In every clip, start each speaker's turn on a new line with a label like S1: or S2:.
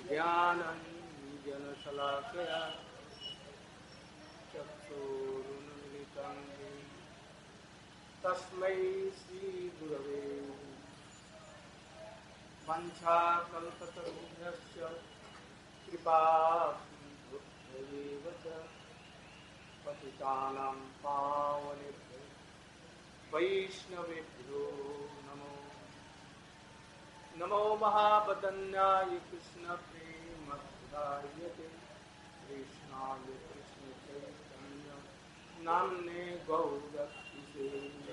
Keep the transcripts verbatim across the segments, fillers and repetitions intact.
S1: ज्ञानञ्जनशलाकया चक्षुरुन्मिलितं येन तस्मै श्रीगुरवे वञ्चाकल्पतरुभ्यश्च कृपासिन्धुभ्यैव च पतितानां पावनेभ्यो वैष्णवेभ्यो नमो नमो महावदन्याय कृष्णप्रेमप्रदाय कृष्णाय कृष्णचैतन्य नाम्ने गौरक्षिते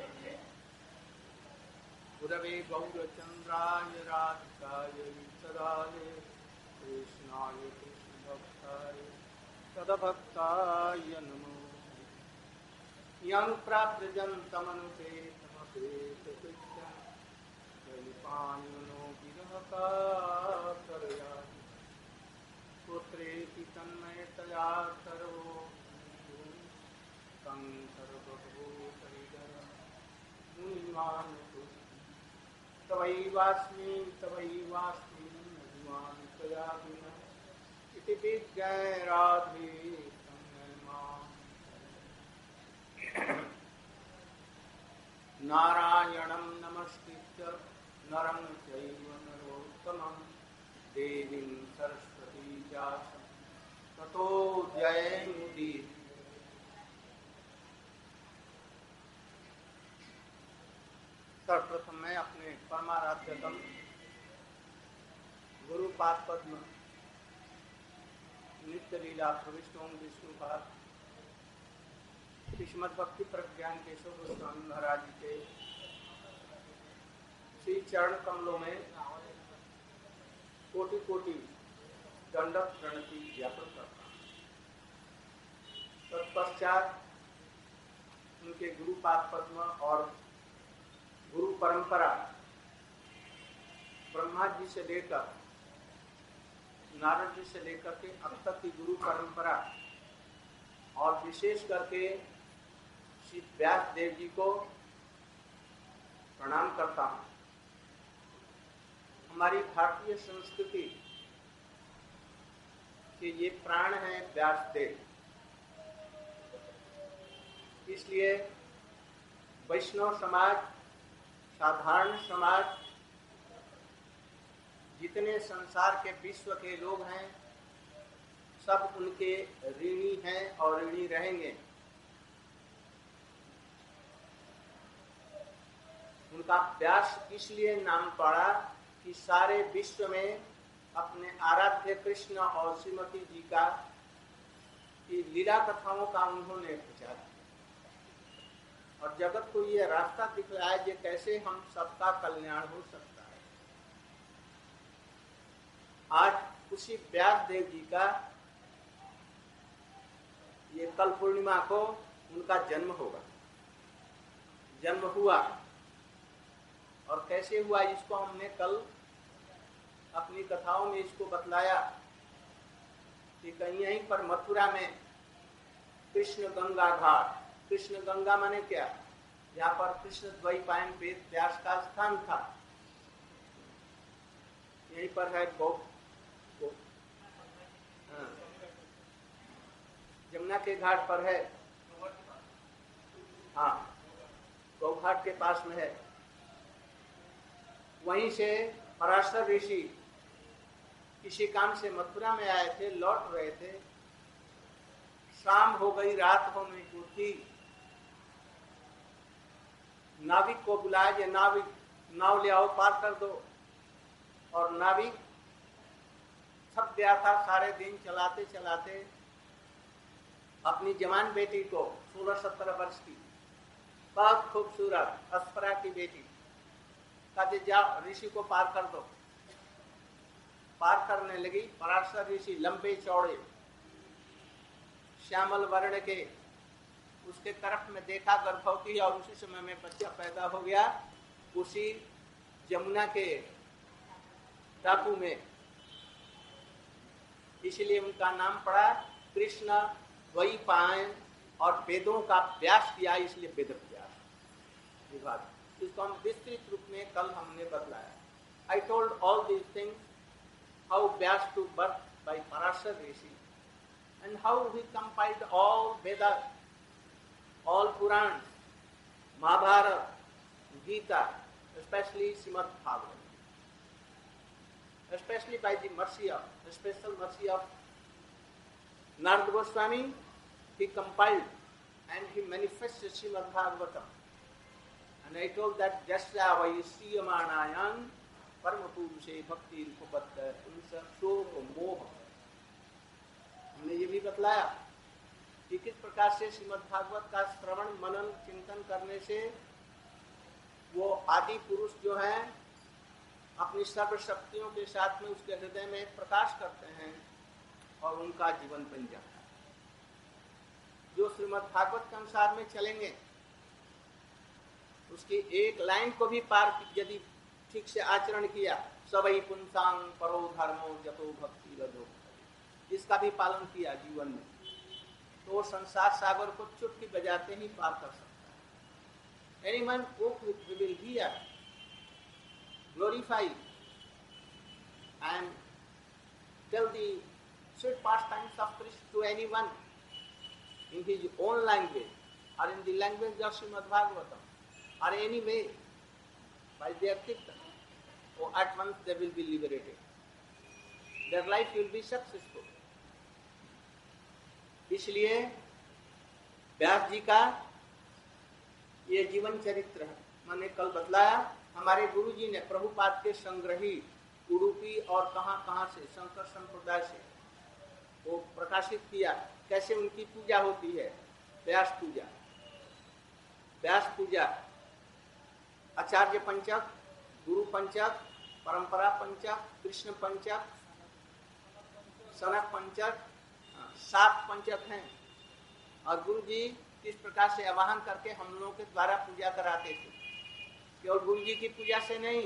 S1: गुरवे गौरचन्द्राय राधिकाय सदाय कृष्णाय कृष्णभक्ताय तदभक्ताय नमो यं प्राप्तजन्तमनुपेतमपेतकृत्यं जनिपाणिनो विरहकातरया पुत्रेति तन्मयतया सर्वो तं सर्वभूतैः मुनिमानुतुष्टि तवैवास्मि तवैवास्मि नदिमानि त्वया विना इति विज्ञाय राधे तन्मय मां नारायणं नमस्कृत्य नरं चैव नरोत्तमं देवीं सरस्वती व्यासं ततो जयमुदीरये। सर्वप्रथम मैं अपने परमाराध्यतम गुरुपाद पद्म नित्य लीला प्रविष्टों विष्णुपाद श्रीमद् भक्ति प्रज्ञान केशव गोस्वामी महाराज जी के श्री चरण कमलों में कोटि कोटि दंडक प्रणति ज्ञापन करता हूँ। तत्पश्चात उनके गुरुपाद पद्म और गुरु परंपरा ब्रह्मा जी से लेकर नारद जी से लेकर के अब तक की गुरु परंपरा और विशेष करके श्री व्यास देव जी को प्रणाम करता हूँ। हमारी भारतीय संस्कृति के ये प्राण हैं व्यास देव, इसलिए वैष्णव समाज, साधारण समाज, जितने संसार के विश्व के लोग हैं सब उनके ऋणी हैं और ऋणी रहेंगे। उनका व्यास इसलिए नाम पड़ा कि सारे विश्व में अपने आराध्य कृष्ण और श्रीमती जी का की लीला कथाओं का उन्होंने प्रचार किया और जगत को ये रास्ता दिखलाया कि कैसे हम सबका कल्याण हो सकता है। आज उसी व्यास देव जी का ये कल पूर्णिमा को उनका जन्म होगा, जन्म हुआ और कैसे हुआ इसको हमने कल अपनी कथाओं में इसको बतलाया कि कहीं यहीं पर मथुरा में कृष्ण गंगा घाट, कृष्ण गंगा माने क्या, यहाँ पर कृष्ण द्वैपायन वेद व्यास का स्थान था, यहीं पर है गौ, गौ हाँ, जमुना के घाट पर है, हाँ गौ घाट के पास में है। वहीं से पराशर ऋषि किसी काम से मथुरा में आए थे, लौट रहे थे, शाम हो गई, रात होने को थी। नाविक को बुलाया कि नाविक नाव ले आओ, पार कर दो। और नाविक थक गया था, सारे दिन चलाते चलाते अपनी जवान बेटी को, सोलह सत्रह वर्ष की, बहुत खूबसूरत अस्परा की बेटी, कहते जाओ ऋषि को पार कर दो। पार करने लगी। पराशर ऋषि लंबे चौड़े श्यामल वर्ण के, उसके तरफ में देखा गर्भवती और उसी समय में बच्चा पैदा हो गया, उसी जमुना के टापू में। इसलिए उनका नाम पड़ा कृष्ण द्वैपायन और वेदों का व्यास किया, इसलिए वेद व्यास विभाग। इसको हम विस्तृत रूप में कल हमने बतलाया। I told all these things how Vyas took birth by Parashar Rishi, and how he compiled all Vedas, all Purans, Mahabharata, Gita, especially Srimad Bhagavatam, especially by the mercy of, the special mercy of Narada Goswami, he compiled and he manifested Srimad Bhagavatam. And I told that Jasya Vaisiyamanayan Paramapurushe Bhakti Rupapatta Unsa Shok Moh. हमने ये भी बतलाया कि किस प्रकार से श्रीमद् भागवत का श्रवण मनन चिंतन करने से वो आदि पुरुष जो हैं अपनी सर्व शक्तियों के साथ में उसके हृदय में प्रकाश करते हैं और उनका जीवन बन जाता है। जो श्रीमद् भागवत के अनुसार में चलेंगे उसकी एक लाइन को भी पार यदि ठीक से आचरण किया, सबई पुंसांग परो धर्मो जतो भक्ति रदो, इसका भी पालन किया जीवन में, तो वो संसार सागर को चुटकी बजाते ही पार कर सकता है। Anyone who will hear, glorify and tell the sweet pastimes of Krishna to anyone in his own language or in the language of Srimad Bhagavatam or any way by their kirtan, so at once they will be liberated. Their life will be successful. इसलिए व्यास जी का ये जीवन चरित्र है। मैंने कल बतलाया हमारे गुरु जी ने प्रभुपाद के संग्रही उडुपी और कहां कहां से शंकर संप्रदाय से वो प्रकाशित किया, कैसे उनकी पूजा होती है। व्यास पूजा, व्यास पूजा, आचार्य पंचक, गुरु पंचक, परंपरा पंचक, कृष्ण पंचक, सनक पंचक, सात पंचक हैं। और गुरु जी किस प्रकार से आवाहन करके हम लोगों के द्वारा पूजा कराते थे। केवल गुरु जी की पूजा से नहीं,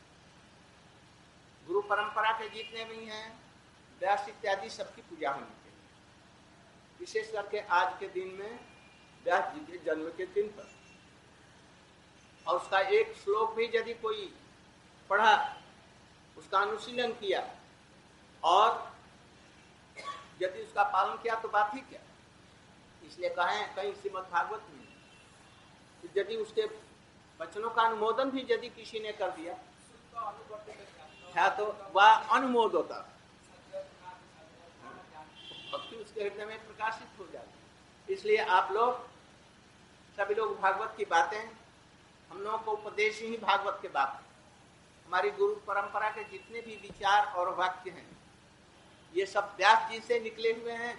S1: गुरु परंपरा के जितने भी हैं व्यास इत्यादि सबकी पूजा होनी चाहिए। विशेष करके आज के दिन में व्यास जी के जन्म के दिन पर, और उसका एक श्लोक भी यदि कोई पढ़ा, उसका अनुशीलन किया और यदि उसका पालन किया तो बात ही क्या। इसलिए कहें कहीं श्रीमद् भागवत में यदि उसके वचनों का अनुमोदन भी यदि किसी ने कर दिया है तो वह अनुमोद होता, भक्ति उसके हृदय में प्रकाशित हो जाती। इसलिए आप लोग सभी लोग भागवत की बातें, हम लोगों को उपदेश ही भागवत के बात, हमारी गुरु परंपरा के जितने भी विचार और वाक्य हैं ये सब व्यास जी से निकले हुए हैं।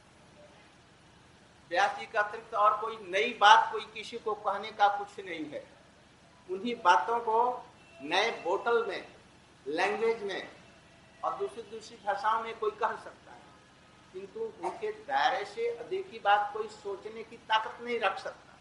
S1: व्यास जी का अतिरिक्त और कोई नई बात कोई किसी को कहने का कुछ नहीं है। उन्हीं बातों को नए बोतल में, लैंग्वेज में और दूसरी दूसरी भाषाओं में कोई कह सकता है, किंतु उनके दायरे से अधिक की बात कोई सोचने की ताकत नहीं रख सकता।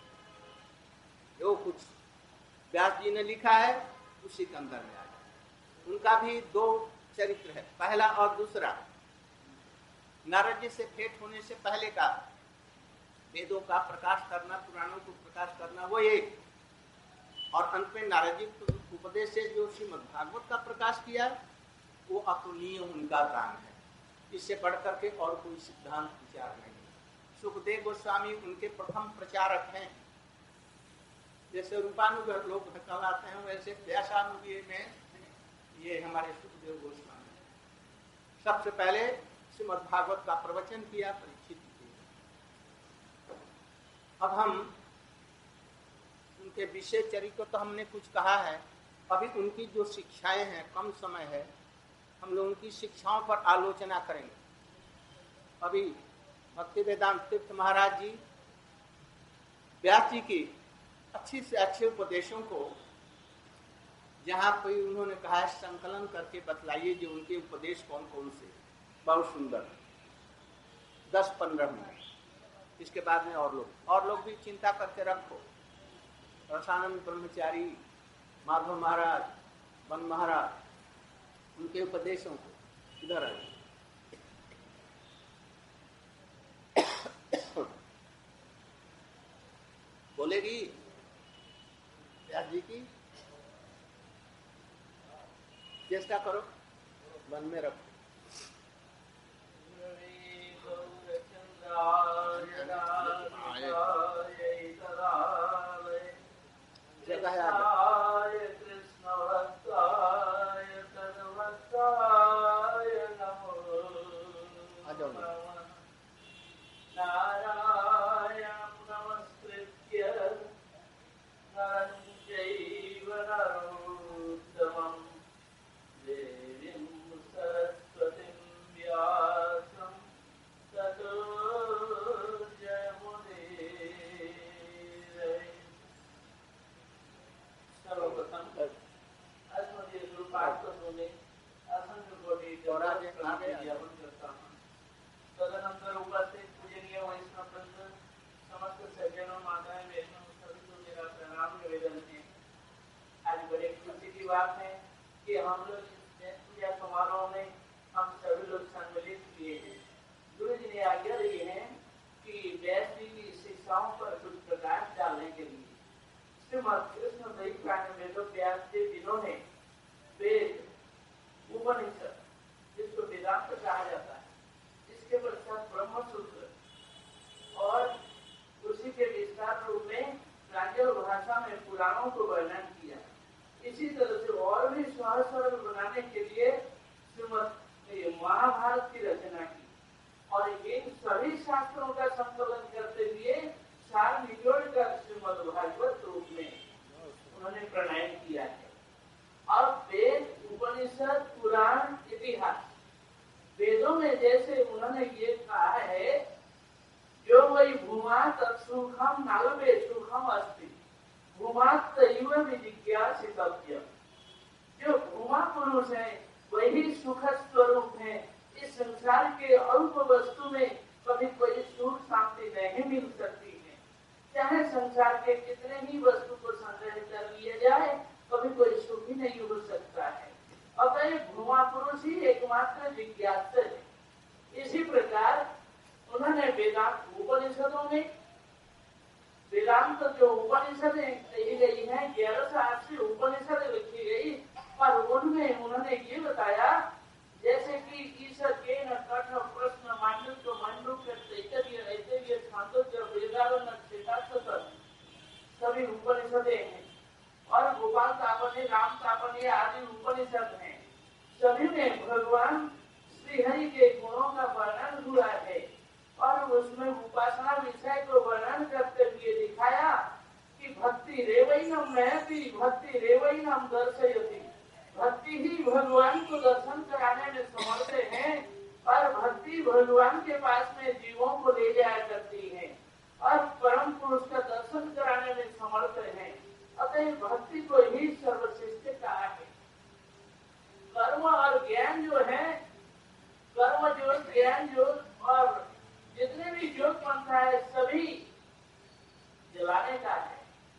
S1: जो कुछ व्यास जी ने लिखा है उसी के अंदर में आ जाए। उनका भी दो चरित्र है, पहला और दूसरा। नारद जी से भेंट होने से पहले का वेदों का प्रकाश करना, पुराणों को प्रकाश करना, वो एक, और अंत में नारद जी उपदेश से जो श्रीमद् भागवत का प्रकाश किया वो अतुलनीय उनका दान है। इससे बढ़कर के और कोई सिद्धांत विचार नहीं। सुखदेव गोस्वामी उनके प्रथम प्रचारक हैं। जैसे रूपानुग लोग कहलाते हैं वैसे व्यासानुग में ये हमारे सुखदेव गोस्वामी सबसे पहले श्रीमद् भागवत का प्रवचन किया, परीक्षित किया। अब हम उनके विषय चरित्र तो हमने कुछ कहा है, अभी उनकी जो शिक्षाएं हैं, कम समय है, हम लोग उनकी शिक्षाओं पर आलोचना करेंगे। अभी भक्ति वेदांत तीर्थ महाराज जी व्यास जी की अच्छी से अच्छे उपदेशों को जहाँ कोई उन्होंने कहा है संकलन करके बतलाइए जो उनके उपदेश कौन कौन से, बहुत सुंदर, दस पंद्रह मिनट। इसके बाद में और लोग और लोग भी चिंता करके रखो। रसानंद ब्रह्मचारी, माधव महाराज, वन महाराज, उनके उपदेशों को इधर आए। बोलेगी व्यास जी की चेष्टा करो, वन में रखो। जगह आ जाओ।
S2: नारायण नमस्कृत्य नरं चैव नरोत्तमं देवीं सरस्वतीं व्यासं ततो जयमुदीरये। सर्वप्रथम अस्मदीय गुरुपाद में असंख्य कोटि ज्ञापन करता हूँ। तदनंतर उपस्थित पूजनीय वैष्णव वृंद, समस्त सज्जनों, माताएं, बहनों, सभी को मेरा प्रणाम निवेदन है। आज बड़े खुशी की बात है कि हम लोग इस पूजा समारोह में हम सभी लोग सम्मिलित किए हैं। गुरु जी ने आज्ञा दी है कि व्यास जी की शिक्षाओं पर कुछ प्रकाश डालने के लिए श्रीमद् कृष्ण द्वैपायन वेद व्यास जी जिन्होंने वेद, उपनिषद, जिसको वेदांत कहा जाता है, इसके पश्चात ब्रह्म सूत्र और उसी के विस्तार रूप में प्रांजल भाषा में पुराणों को वर्णन किया। इसी तरह से और भी सहज सरल बनाने के लिए श्रीमद् महाभारत की रचना की और इन सभी शास्त्रों का संकलन करते हुए सार निचोड़ कर श्रीमद् भागवत रूप में उन्होंने प्रणयन किया है। अब वेद, उपनिषद, पुराण, इतिहास, वेदों में जैसे उन्होंने ये कहा है, जो वही भूमा तत्सुखम नालवे सुखम अस्ति भूमात्तैव विजिज्ञासितव्यम्। जो भूमा पुरुष है वही सुख स्वरूप है। इस संसार के अल्प वस्तु में कभी कोई सुख शांति नहीं मिल सकती है। चाहे संसार के कितने ही वस्तु को संग्रह कर लिया जाए, कभी कोई सुख ही नहीं हो सकता है। अतः भूमा पुरुष ही एकमात्र जिज्ञासु है। इसी प्रकार उन्होंने वेदांत उपनिषदों में, वेदांत जो उपनिषद कही गई है, ग्यारह सौ अस्सी उपनिषद लिखी गई, पर उनमें उन्होंने ये बताया जैसे कि ईश्वर के न कठ प्रश्न मांडव्य मंडूक्य तैतरीय ऐतरेय छांदोग्य वेदारण्य क्षेत्रार्थ सभी उपनिषदें हैं और गोपाल तापने, राम तापने आदि उपनिषद हैं। सभी में भगवान श्री हरि के गुणों का वर्णन हुआ है और उसमें उपासना विषय को वर्णन करते हुए दिखाया कि भक्ति रेवैनम महति भक्ति रेवैनम दर्शयति। भक्ति ही भगवान को दर्शन कराने में समर्थ है और भक्ति भगवान के पास में जीवों को ले जाया करती है और परम पुरुष का दर्शन कराने में समर्थ है। अतः भक्ति को ही सर्वश्रेष्ठ कहा है। कर्म और ज्ञान जो है, कर्म योग, ज्ञान योग और जितने भी योग पंथा है सभी जलाने का है।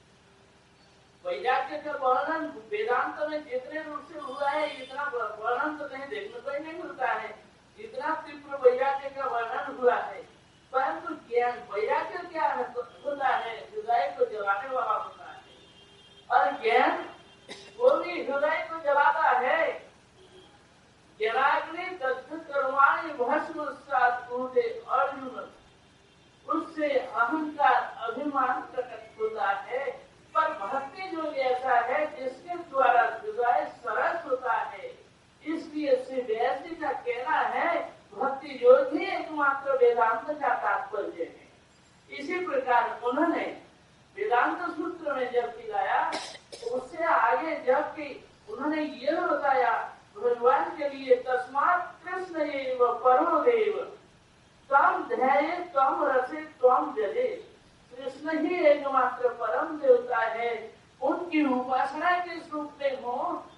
S2: वैराग्य का वर्णन वेदांत में जितने रूप से हुआ है इतना वर्णन तो नहीं देखने को ही नहीं मिलता है जितना तीव्र वैराग्य का वर्णन हुआ है। परंतु ज्ञान, वैराग्य क्या है? तो होता है हृदय को जलाने वाला होता है और ज्ञान वो भी हृदय को जलाता है। ज्ञानाग्नि दग्ध कर्माणि भस्म सात्कुते अर्जुन, उससे अहंकार अभिमान प्रकट होता है। पर भक्ति जो ऐसा है जिसके द्वारा हृदय सरस होता है। इसलिए श्री व्यास जी का कहना है भक्ति योग ही एकमात्र वेदांत का तात्पर्य है। इसी प्रकार उन्होंने वेदांत सूत्र में जब दिलाया उससे आगे जबकि उन्होंने ये बताया भगवान के लिए तस्मात् कृष्ण एव परो देव तम ध्याये तम रसे तम जले। कृष्ण ही एकमात्र परम देवता है। उनकी उपासना किस रूप में हो?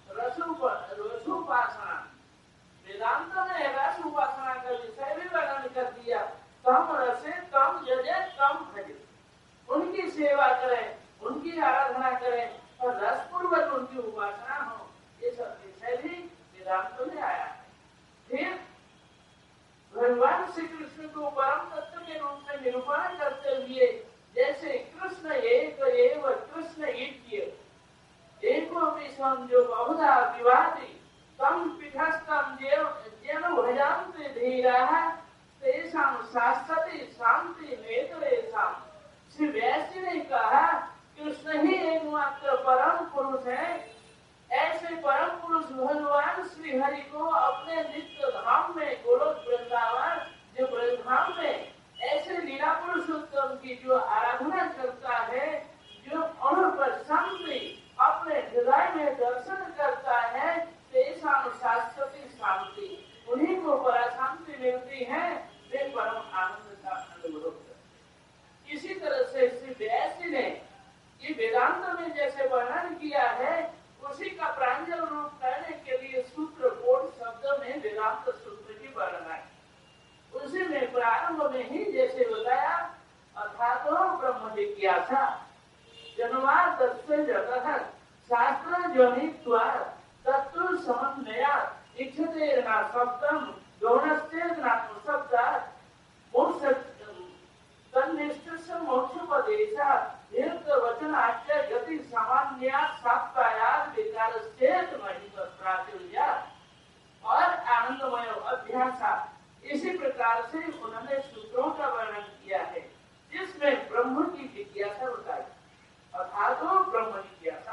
S2: रसोपासना। वेदांत में रस उपासना का विषय भी वर्णन कर दिया। तम रसे तम जले तम भजे। उनकी सेवा करें, उनकी आराधना करें और रस पूर्वक उनकी उपासना हो, ये सब विषय भी वेदांत में आया है। फिर भगवान श्री कृष्ण को परम तत्व के रूप में निरूपण करते हुए जैसे कृष्ण एक एव कृष्ण इत्य एको विषम जो बहुधा विवादी तम पीठस्थम जेन भजन्ते धीराः तेषां शाश्वती शांति नेतरेषां। श्री व्यास जी ने कहा कृष्ण ही एकमात्र परम पुरुष है। ऐसे परम पुरुष भगवान श्री हरि को अपने नित्य धाम में गोलोक वृंदावन जो वृंदावन में ऐसे लीला पुरुषोत्तम की जो आराधना करता है, जो अणु पर शांति अपने हृदय में दर्शन करता है, तेषां शाश्वती शांति, उन्हीं को परा शांति मिलती है, वे परम आनंद का अनुभव करते। इसी तरह से श्री व्यास जी ने ये वेदांत में जैसे वर्णन किया है, उसी का प्रांजल रूप करने के लिए सूत्र कोट शब्द में वेदांत सूत्र की वर्णना है। उसी में प्रारंभ में ही जैसे बताया अर्थातो ब्रह्म जिज्ञासा जन्माद्यस्य जगतः शास्त्र जनित्वा तत्व समन्वया इच्छते न शब्दम गौणस्य नाम शब्दात् मोक्ष तन्निष्ठस्य मोक्षोपदेशा दीर्घ वचन आख्य गति सामान्या साप्तायात विकारस्येत महिमा प्राचुर्या और आनंदमय अभ्यासा। इसी प्रकार से उन्होंने सूत्रों का वर्णन किया है जिसमें ब्रह्म की जिज्ञासा बताई अर्थात ब्रह्म जिज्ञासा।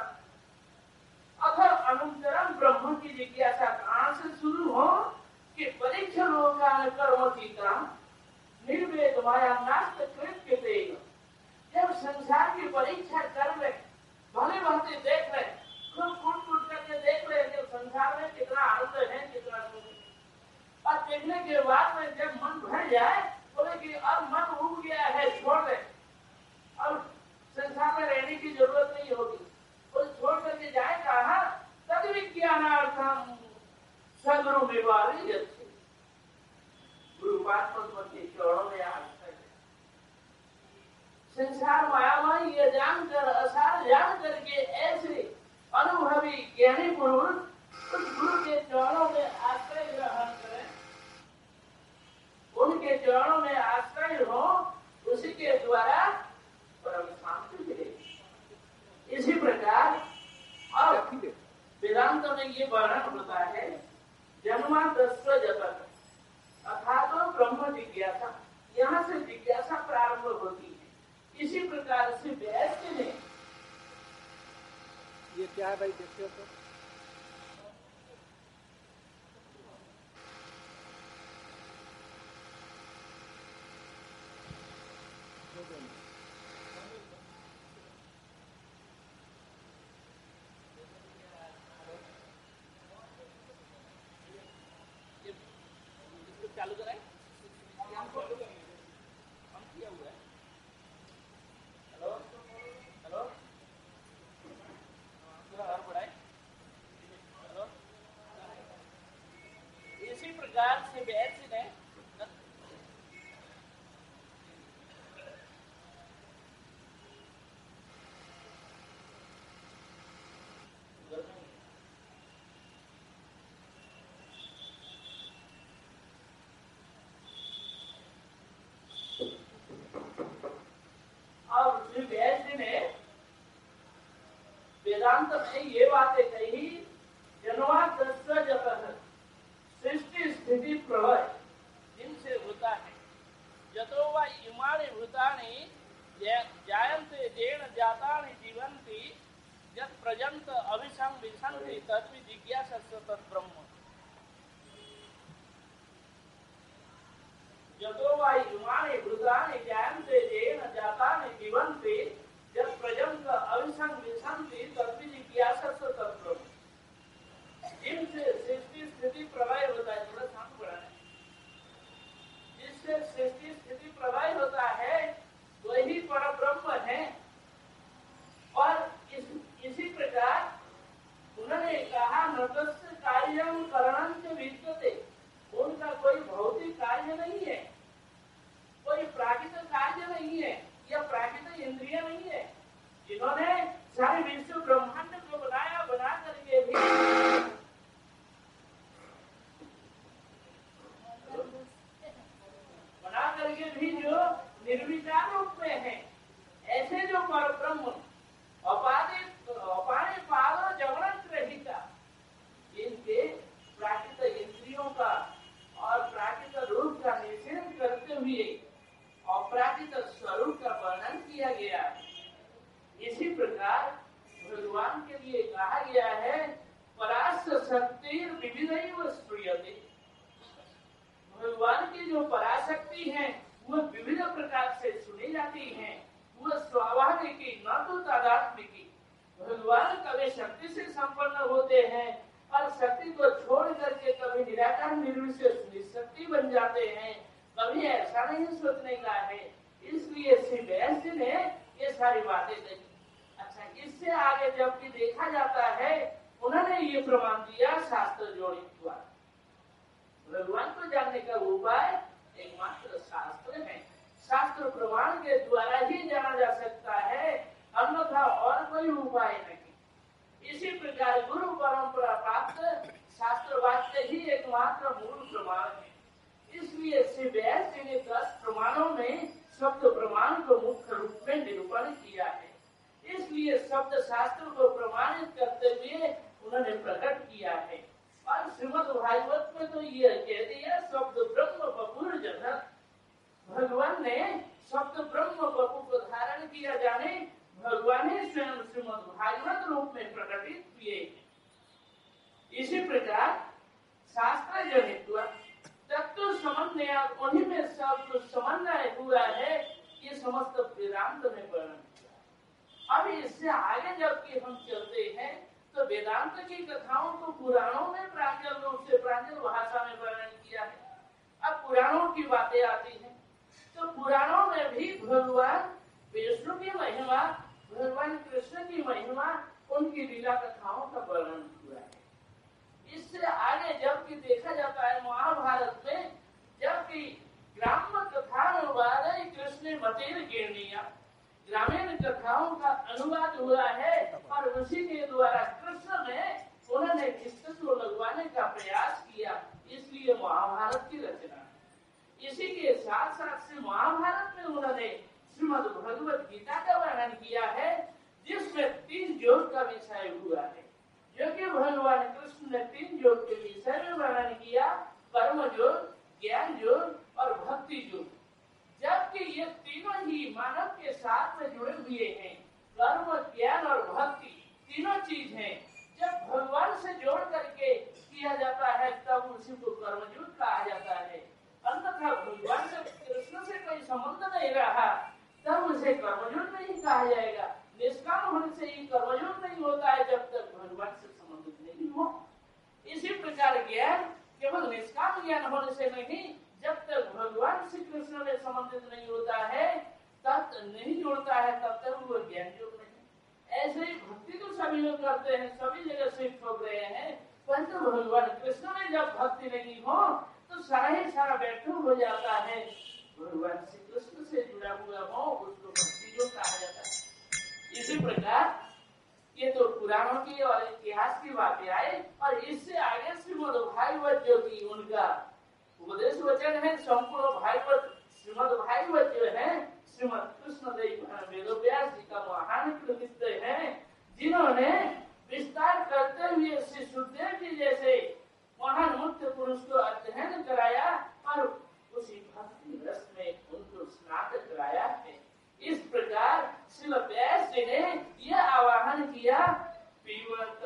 S2: अथ अनंतरम ब्रह्म की जिज्ञासा कहाँ से शुरू हो कि परीक्षा लोकान कर्म सीता निर्वेद माया नास्त कृत्य। जब संसार की परीक्षा कर ले, भले भांति देख ले, खूब कूट कूट करके देख ले कि संसार में कितना आनंद है, कितना सुख है। और देखने के बाद में जब मन भर जाए, बोले कि अब मन उब गया है, छोड़ दे, अब संसार में रहने की जरूरत नहीं होगी, बोले छोड़ करके जाए कहा तद विज्ञानार्थम सदगुरु मेवारी जैसे गुरु पाद के चरणों में आश्रय। संसार मायामय ये जानकर असार जान करके ऐसे अनुभवी ज्ञानी पुरुष उस गुरु के चरणों में आश्रय ग्रहण करें, उनके चरणों में आश्रय हो, उसी के द्वारा परम शांति मिलेगी। इसी प्रकार अब वेदांत में ये वर्णन होता है जन्माद्यस्य जगतः अर्थात ब्रह्म जिज्ञासा, यहाँ से जिज्ञासा प्रारंभ होती है। इसी प्रकार से व्यास जी ने
S1: ये क्या है भाई, देखिए तो
S2: चालू कराए हम किया हुआ है। हेलो हेलो पूरा और बढ़ाए। हेलो इसी प्रकार से व्यास जी ने वेदांत में ये बातें कही जन्माद्यस्य जगतः सृष्टि स्थिति प्रलय जिनसे होता है, यतो वा इमानि भूतानि जायन्ते येन जातानि जीवन्ति यत् प्रजन्त अभिसंविशन्ति तद्वि जिज्ञासस्य तद्ब्रह्म। यतो वा इमानि भूतानि जायन्ते येन जातानि जीवन्ति यत् प्रजन्त अभिसंविशन्ति तद्वि जिज्ञासस्य तद्ब्रह्म। जिनसे सृष्टि स्थिति प्रलय होता है, थोड़ा शांत पड़ा है, जिससे सृष्टि स्थिति प्रलय होता है वही परब्रह्म है। और इस, इसी प्रकार उन्होंने कहा न तस्य कार्यं करणं च विद्यते, उनका कोई भौतिक कार्य नहीं है, कोई प्राकृतिक कार्य नहीं है या प्राकृतिक इंद्रिय नहीं है। जिन्होंने सारे विश्व ब्रह्मांड को बनाया, बना करके भी बना करके भी जो निर्विकार रूप में है, ऐसे जो परब्रह्म अपादि अपादि पाद जगत रहिता, जिनके प्राकृतिक इंद्रियों आसक्ति है वह विभिन्न प्रकार से सुनी जाती है। वह स्वाभाविक की न तो तादात्म्य की। भगवान कभी शक्ति से संपन्न होते हैं और शक्ति को छोड़ करके कभी निराकार निर्विशेष निशक्ति बन जाते हैं। कभी ऐसा नहीं सोचने का है। इसलिए श्री व्यास जी ने ये सारी बातें कही। अच्छा, इससे आगे जबकि देखा जाता है उन्होंने ये प्रमाण दिया शास्त्र जोड़ित द्वारा। भगवान को जानने का उपाय एकमात्र शास्त्र है। शास्त्र प्रमाण के द्वारा ही जाना जा सकता है, अन्यथा और कोई उपाय नहीं। इसी प्रकार गुरु परंपरा प्राप्त शास्त्र वाक्य ही एकमात्र मूल प्रमाण है। इसलिए श्री व्यास जी ने दस प्रमाणों में शब्द प्रमाण को मुख्य रूप में निरूपण किया है। इसलिए शब्द शास्त्र को प्रमाणित करते हुए उन्होंने प्रकट किया है। और श्रीमद् भागवत में तो ये कह दिया शब्द ब्रह्म बपुर जन। भगवान ने शब्द ब्रह्म बपु को धारण किया जाने भगवान ही स्वयं श्रीमद् भागवत रूप में प्रकटित किए। इसी प्रकार शास्त्र जनित तत्व समन्वय उन्हीं में सब समन्वय हुआ है। ये समस्त वेदांत में वर्णन किया। अब इससे आगे जबकि हम चलते हैं तो वेदांत की कथाओं को पुराणों में प्रांजल रूप से प्रांजल भाषा में वर्णन किया है। अब पुराणों की बातें आती हैं तो पुराणों में भी भगवान विष्णु की महिमा, भगवान कृष्ण की महिमा, उनकी लीला कथाओं का वर्णन हुआ है। इससे आगे जबकि देखा जाता है महाभारत में जबकि ग्राम्य कथानुवाद कृष्ण मतेर गिरनिया ग्रामीण कथाओं का अनुवाद हुआ है और उसी के द्वारा कृष्ण ने उन्होंने निष्कर्ष लगवाने का प्रयास किया। इसलिए महाभारत की रचना। इसी के साथ साथ से महाभारत में उन्होंने श्रीमद् भगवत गीता का वर्णन किया है जिसमें तीन योग का विषय हुआ है। जो कि भगवान कृष्ण ने तीन योग के विषय में वर्णन किया, कर्म योग, ज्ञान योग और भक्ति योग। जबकि ये तीनों ही मानव के साथ में जुड़े हुए हैं। कर्म, ज्ञान और भक्ति तीनों चीज हैं। जब भगवान से जोड़ करके किया जाता है तब उसी को कर्मयोग कहा जाता है। अन्यथा भगवान से कृष्ण से कोई संबंध नहीं रहा तब उसे कर्मयोग नहीं कहा जाएगा। निष्काम होने से ही कर्मयोग नहीं होता है जब तक भगवान से संबंधित नहीं हो। इसी प्रकार ज्ञान केवल निष्काम ज्ञान होने से नहीं, जब तक भगवान श्री कृष्ण में संबंधित नहीं होता है तब नहीं जुड़ता है तब तक वो ज्ञान योग नहीं। ऐसे ही भक्ति तो सभी लोग करते हैं, सभी जगह सिद्ध हो गए हैं, परंतु भगवान कृष्ण में जब भक्ति नहीं हो तो सारा ही सारा व्यर्थ हो जाता है। भगवान श्री कृष्ण से जुड़ा हुआ हो उसको भक्ति योग कहा जाता है। इसी प्रकार ये तो पुराणों की और इतिहास की बातें आए और इससे आगे श्रीमद् भागवत जो की उनका उपदेश वचन है। संपूर्ण भागवत श्रीमद् भागवत जो है श्रीमद् कृष्णदेव वेदव्यास जी का महान कृतित्व है, जिन्होंने विस्तार करते हुए श्री सुखदेव जी जैसे महान मुक्त पुरुष को अध्ययन कराया और उसी भक्ति रस में उनको स्नातक कराया है। इस प्रकार श्री व्यास जी ने यह आवाहन किया, पिबत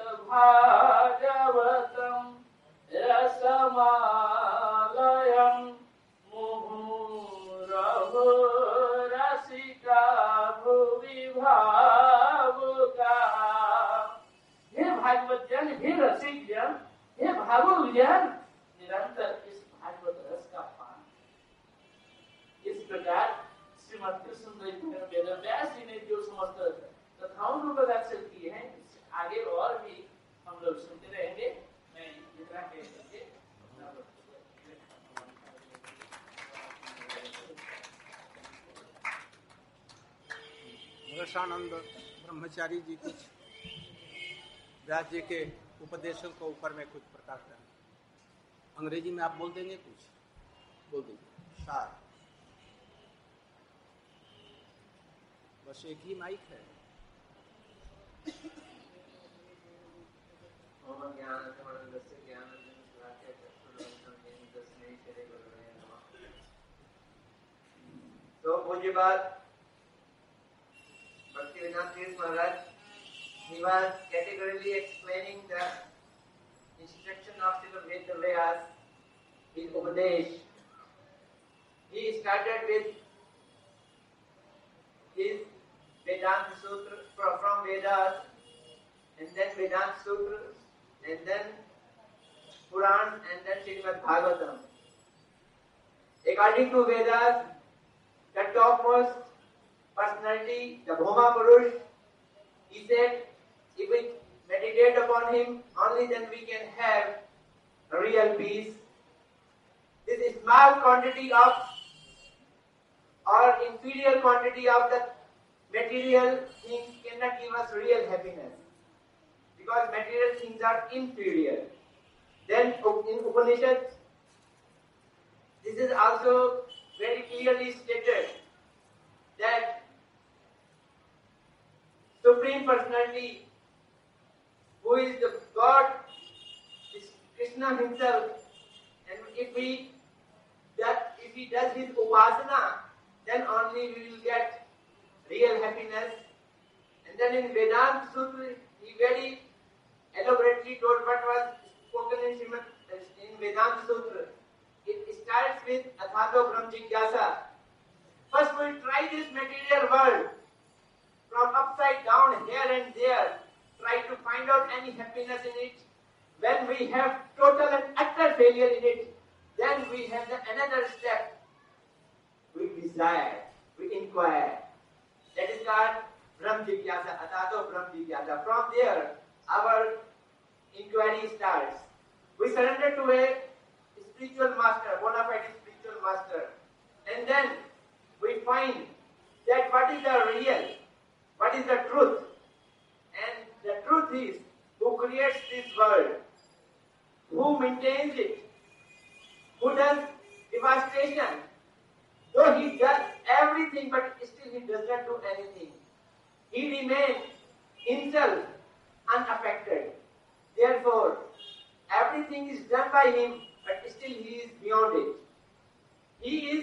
S2: भागवतम रसमालयम मुहुरहो रसिका भुवि भावुका। हे भागवत जन, हे रसिक जन, हे भावुक जन, निरंतर इस भागवत रस का पान। इस प्रकार श्रीमद् कृष्ण वेदव्यास जी ने जो समस्त कथाओं को प्रदर्शित किए हैं, आगे और भी हम लोग सुनते रहेंगे। मैं इतना कह करके
S1: रसानंद ब्रह्मचारी जी कुछ व्यास जी के उपदेशों को ऊपर में कुछ प्रकाश करें। अंग्रेजी में आप बोल देंगे, कुछ बोल देंगे सार। बस एक ही माइक है।
S3: तो पूज्य बात Bhaktivedanta Tirth Maharaj, he was categorically explaining the instruction of Srila Vedavyas, his Upadesh. he started with his Vedanta Sutra from Vedas, and then Vedanta Sutras, and then Puran, and then Srimad Bhagavatam. According to Vedas, the topmost personality, the Bhoma Purush, he said, if we meditate upon him, only then we can have real peace. This small quantity of or inferior quantity of the material things cannot give us real happiness, because material things are inferior. Then in Upanishads, this is also very clearly stated that Supreme Personality, who is the God, is Krishna himself, and if we that if he does his upasana, then only we will get real happiness. And then in Vedanta Sutra, he very elaborately told what was spoken in Srimad in Vedanta Sutra. It starts with Athato Brahm Jigyasa. First we will try this material world from upside down, here and there, try to find out any happiness in it. When we have total and utter failure in it, then we have the another step. We desire, we inquire. That is called Brahm Jigyasa, Athato Brahm Jigyasa. From there, our inquiry starts. We surrender to a spiritual master, bona fide spiritual master. And then we find that what is the real, what is the truth. And the truth is, who creates this world, who maintains it, who does devastation. Though he does everything, but still he does not do anything. He remains himself unaffected. Therefore, everything is done by him, but still he is beyond it. He is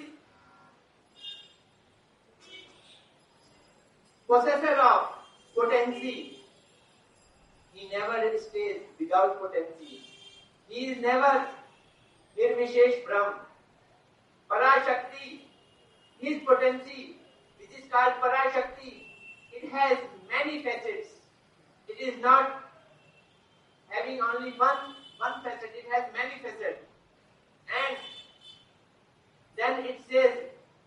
S3: possessor of potency. He never stays without potency. He is never Nirvishesh Brahm. Parashakti, his potency, which is called Parashakti, it has many facets. It is not having only one, one facet, it has many facets. And then it says,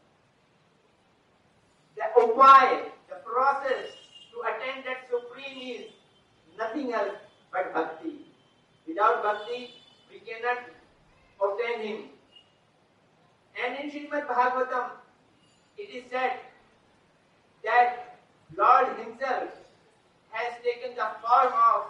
S3: the upaya, the process to attain that supreme is nothing else but bhakti. Without bhakti, we cannot obtain him. And in Srimad Bhagavatam, it is said that Lord himself has taken the form of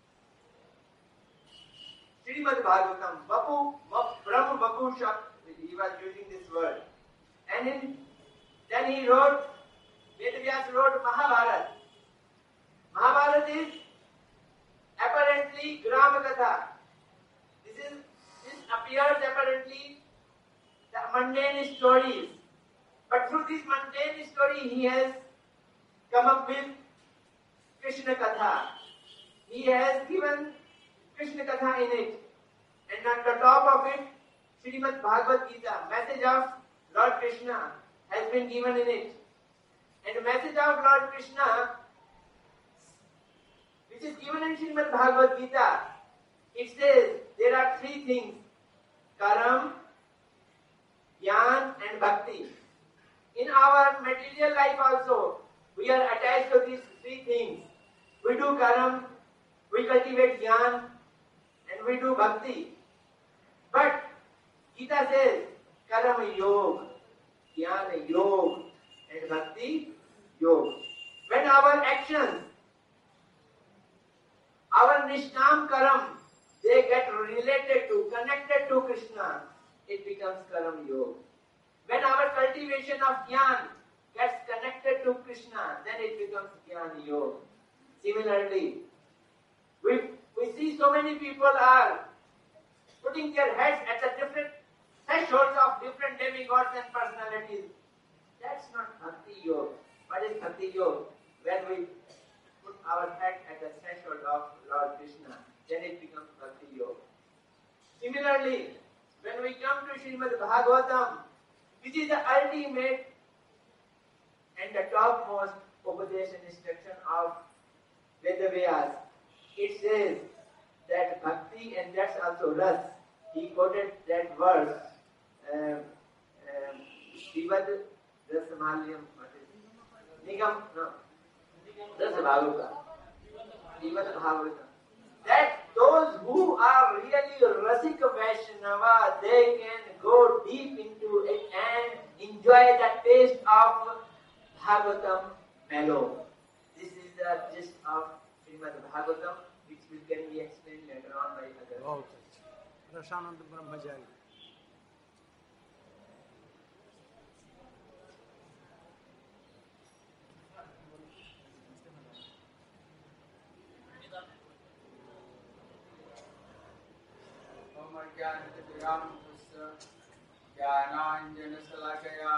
S3: Srimad Bhagavatam, Vapu, Brahma Vapu Shak, he was using this word. And in, then he wrote, Vedavyas wrote Mahabharata. Mahabharata is apparently Grama Katha. This is, this appears apparently the mundane stories. But through this mundane story, he has come up with Krishna Katha. He has given Krishna Katha in it. And on the top of it, Srimad Bhagavad Gita, message of Lord Krishna, has been given in it. And the message of Lord Krishna, which is given in Srimad Bhagavad Gita, it says there are three things: Karam, Jnana and Bhakti. In our material life also, we are attached to these three things. We do Karam, we cultivate Jnana, and we do Bhakti. But Gita says, Karam Yoga, Jnana Yoga, and Bhakti Yoga. When our actions, our Nishnam Karam, they get related to, connected to Krishna, it becomes Karam Yoga. When our cultivation of Jnana gets connected to Krishna, then it becomes Jnana Yoga. Similarly, we, we see so many people are putting their heads at the different thresholds of different demigods and personalities. That's not Bhakti Yoga. What is Bhakti Yoga? When we put our head at the threshold of Lord Krishna, then it becomes Bhakti Yoga. Similarly, when we come to Srimad Bhagavatam, which is the ultimate and the topmost Upadesha instruction of Vedavyas. It says that bhakti, and that's also ras. He quoted that verse, um, um, Shivad Rasamalyam, what is it? Nigam, no, Rasa Bhagavata. Shivad Bhagavata. That those who are really Rasika Vaishnava, they can go deep into it and enjoy the taste of Bhagavatam mellow. This is the gist of Srimad Bhagavatam, which will can be explained later on by others.
S1: Okay. Rasananda Brahmachari.
S4: ज्ञानाञ्जनशलाकया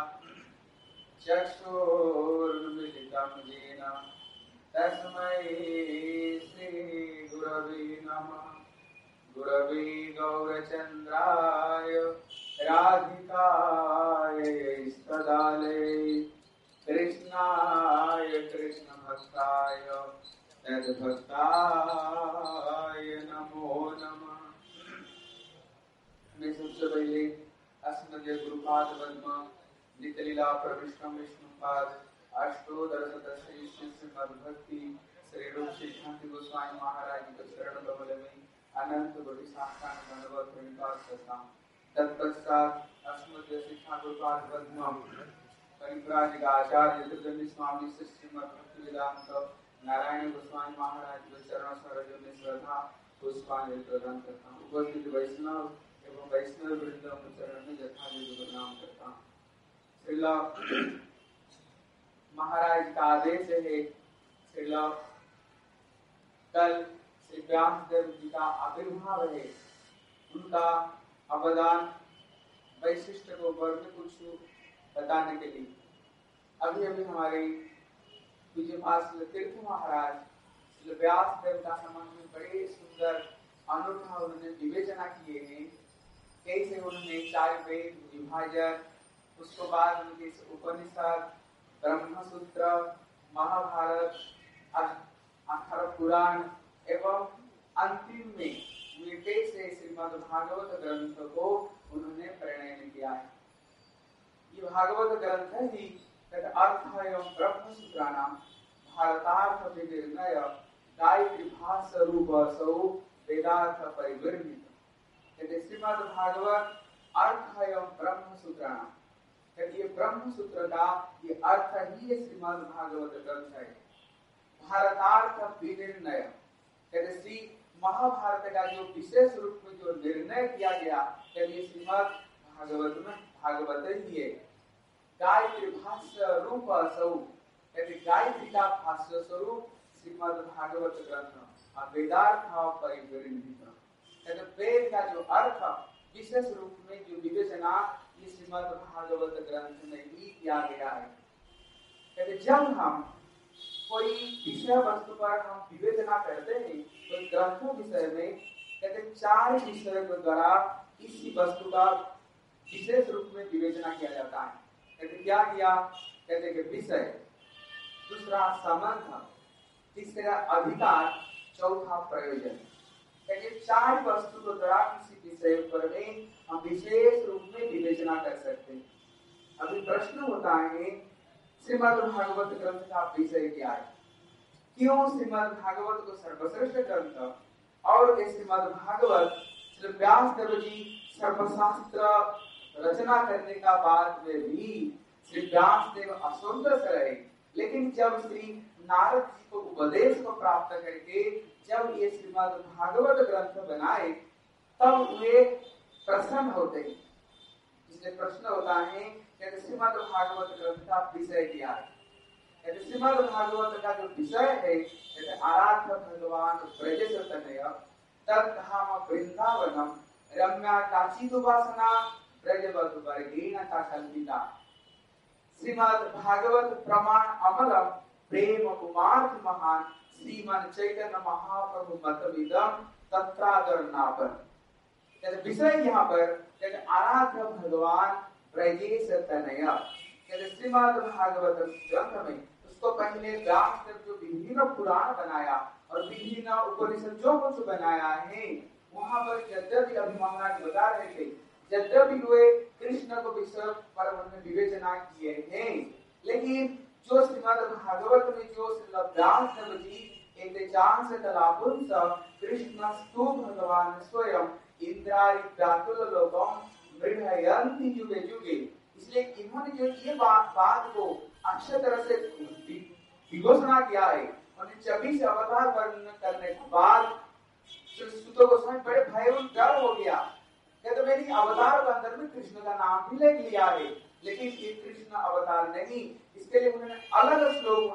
S4: चक्षुरुन्मिलितं येन तस्मै श्रीगुरवे नमः। गुरवे गौरचन्द्राय राधिकाय स्तदालये कृष्णाय कृष्णभक्ताय तद्भक्ताय नमो नमः। मैं सबसे पहले अस्मदीय गुरुपाद पद्म नितलीला प्रविष्टम विष्णुपाद अष्टोदश श्री श्रीमद् भक्ति श्री रूप सिद्धांत गोस्वामी महाराज के शरण कमल में अनंत कोटि साष्टांग दंडवत प्रणिपात करता हूं। तत्पश्चात अस्मदीय शिक्षा गुरुपाद पद्म परिव्राज आचार्य त्रिदंडी स्वामी श्रीमद् भक्ति वेदांत नारायण गोस्वामी महाराज के चरण सरोज में श्रद्धा पुष्पांजलि प्रदान करता हूं। उपस्थित वैष्णव एवं वैष्णव वृंदों के चरण में यथाविधि प्रणाम करता हूँ। श्रीला महाराज का आदेश है, श्रीला कल श्री व्यासदेव जी का आविर्भाव है, उनका अवदान वैशिष्ट को वर्ग कुछ बताने के लिए अभी अभी हमारे पूज्य पास तीर्थ महाराज श्री व्यासदेव का संबंध में बड़े सुंदर अनूठा उन्होंने विवेचना किए हैं। कैसे उन्होंने चार वेद विभाजन, उसके बाद उनके उपनिषद, ब्रह्मसूत्र, महाभारत, अठारह पुराण एवं अंतिम में वे कैसे श्रीमद् भागवत ग्रंथ को उन्होंने प्रणयन किया है। ये भागवत ग्रंथ ही अर्थ एवं ब्रह्मसूत्राणाम भारतार्थ विनिर्णय गायत्री भाष्य रूप सौ वेदार्थ परिवर्णित। श्रीमद् भागवत अर्थ एवं ब्रह्म सूत्र, ये ब्रह्म सूत्र का ये अर्थ ही श्रीमद् भागवत ग्रंथ है। भारतार्थ विनिर्णय, श्री महाभारत का जो विशेष रूप में जो निर्णय किया गया ये श्रीमद् भागवत में भागवत ही है। गायत्री भाष्य रूप सौ, गायत्री का भाष्य स्वरूप श्रीमद् भागवत ग्रंथ वेदार्थ परिवर्णित। वेद का जो अर्थ विशेष रूप में जो विवेचना ये श्रीमद् भागवत ग्रंथ में ही किया गया है। जब हम कोई विषय वस्तु पर हम विवेचना करते हैं तो ग्रंथों विषय में कहते चार विषयों के द्वारा इसी वस्तु का विशेष रूप में विवेचना किया जाता है। कहते क्या किया? कहते कि विषय, दूसरा संबंध, तीसरा अधिकार, चौथा प्रयोजन। चार वस्तु को द्वारा किसी विषय पर में हम विशेष रूप में विवेचना कर सकते हैं। अभी प्रश्न होता है श्रीमद् भागवत ग्रंथ का विषय क्या है? क्यों श्रीमद् भागवत को सर्वश्रेष्ठ ग्रंथ और ये श्रीमद् भागवत श्री व्यासदेव जी सर्वशास्त्र रचना करने का बाद में भी श्री व्यासदेव असंतुष्ट रहे, लेकिन जब श्री नारद जी को उपदेश को प्राप्त करके जब ये श्रीमद् भागवत ग्रंथ बनाए तब वे प्रसन्न होते हैं। इसलिए प्रश्न होता है कि श्रीमद् भागवत ग्रंथ का विषय क्या है? श्रीमद् भागवत का जो विषय है आराध्य भगवान ब्रजेश तनय तद्धाम वृंदावनम रम्या काचिदुपासना ब्रजवधु वर्गेण कल्पिता। श्रीमद् भागवत प्रमाण अमलम प्रेम कुमार्थ महान श्रीमन चैतन्य महाप्रभु मतविदम तत्रादरनापन। विषय यहाँ पर आराध्य भगवान ब्रजेश तनया। कहते श्रीमद् भागवत ग्रंथ में उसको पहले व्यास ने जो विभिन्न पुराण बनाया और विभिन्न उपनिषद जो कुछ बनाया है, वहां पर यद्यपि अभी महाराज बता रहे थे, यद्यपि वे कृष्ण को विषय पर उन्होंने विवेचना किए हैं, लेकिन जो श्रीमद् भागवत में जो श्रील व्यास देव जी एतेचांस कलापुंस कृष्णस्तु भगवान स्वयं इंद्रारि व्याकुल लोकम मृडयन्ति युगे युगे, इसलिए इन्होंने जो ये बात बात को अच्छे तरह से विघोषणा किया है। उन्हें चौबीस अवतार वर्णन करने के बाद सुतो गोस्वामी बड़े भय और डर हो गया, कहते मेरी अवतार के अंदर में कृष्ण का नाम भी ले लिया है, लेकिन ये कृष्ण अवतार नहीं। इसके लिए उन्होंने अलग श्लोक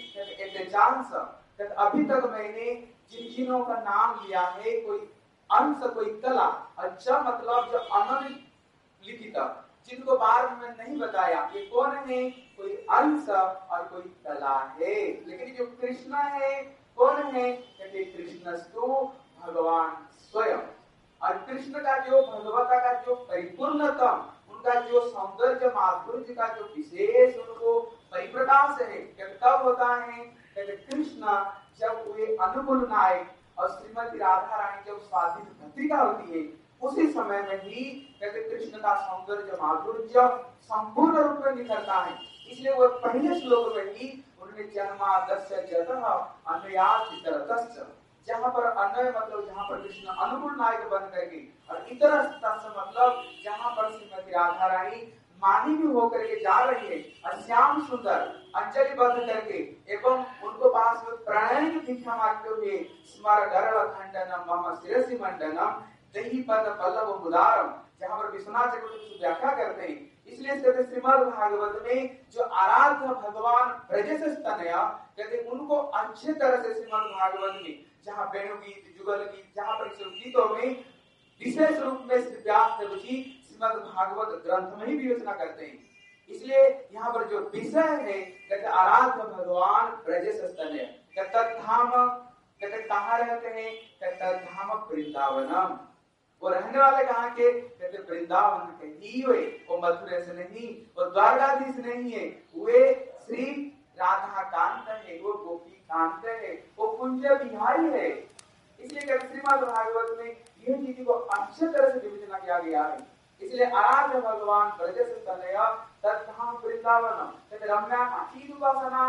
S4: उन्होंने अभी तक मैंने जिन जिनों का नाम लिया है, कोई अंश कोई कला, अच्छा मतलब जो अनलिखित, जिनको बार में नहीं बताया ये कौन है, कोई अंश और कोई कला है, लेकिन जो कृष्ण है कौन है, कहते कृष्णस्तु भगवान स्वयं। और कृष्ण का जो भगवता का जो परिपूर्णतम, उनका जो सौंदर्य माधुर्य का जो विशेष उनको परिप्रकाश है, कब होता है, कहते कृष्ण जब वे अनुकूल नायक और श्रीमती राधा रानी जब स्वाधीन भक्तिका होती है, उसी समय में ही कहते कृष्ण का सौंदर्य माधुर्य संपूर्ण रूप में निखरता है। इसलिए वो पहले श्लोक में ही उन्होंने जन्मादस्य जतः अन्वयात् इतरतश्च, जहाँ पर अन्वय मतलब जहाँ पर कृष्ण अनुकूल नायक बन करके, और इतरतश्च मतलब जहाँ पर श्रीमती राधा रानी मानी भी होकर के जा रही है और श्याम सुंदर अंजलि बंध करके एवं उनको पास में प्रणय की भिक्षा मांगते हुए स्मर गरल खंडनम मम शिरसि मंडनम दही पद पल्लव मुदारम, जहाँ पर विश्वनाथ चक्रवर्ती व्याख्या करते हैं। इसलिए कहते श्रीमद् भागवत में जो आराध्य भगवान ब्रजेश तनया, कहते उनको अच्छे तरह से श्रीमद् भागवत में जहाँ वेणु गीत जुगल गीत, जहाँ पर गीतों में विशेष रूप में श्री व्यास देव जी श्रीमद् भागवत ग्रंथ में ही विवेचना करते हैं। इसलिए यहाँ पर जो विषय है, कहते आराध्य भगवान ब्रजेश तनया, कहते धाम, कहते कहाँ रहते हैं, कहते धाम वृंदावनम, वो रहने वाले कहाँ के, कहते वृंदावन के ही हुए, वो मथुरा से नहीं, वो द्वारकाधीश नहीं है, वे श्री राधा कांत है, वो गोपी कांत है, वो कुंज बिहारी है। इसलिए कहते श्रीमद् भागवत में यह चीज को अच्छे तरह से विवेचना किया गया है। इसलिए आराध्य भगवान ब्रजेश तनया तद्धाम वृंदावनम, कहते रम्या की उपासना,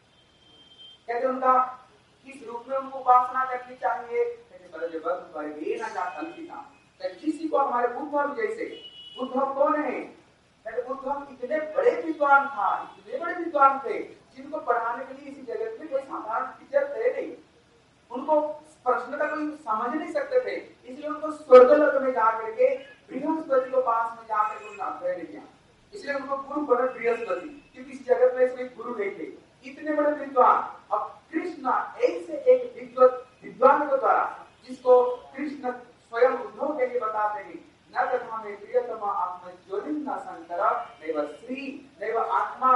S4: कहते उनका किस रूप में उनको उपासना करनी चाहिए, कहते ब्रजवत वर्गेण जातंसिता, किसी को हमारे उद्धव जैसे, उद्धव कौन है, कहते उद्धव इतने बड़े विद्वान था, इतने बड़े विद्वान थे, जिनको पढ़ाने के लिए इसी जगत में कोई साधारण टीचर थे नहीं, उनको प्रश्न का कोई समझ नहीं सकते थे, इसलिए उनको स्वर्गलोक में जाकर के बृहस्पति के पास में जाकर के उन्होंने अध्ययन किया, इसलिए उनको गुरु बने बृहस्पति, क्योंकि इस जगत में कोई गुरु नहीं थे, इतने बड़े विद्वान। अब कृष्ण ऐसे एक विद्वान के द्वारा, जिसको कृष्ण स्वयं उद्धव के लिए बताते हैं, न तथा में प्रियतमा आत्मज्योतिं न शंकर नैव श्री नैव आत्मा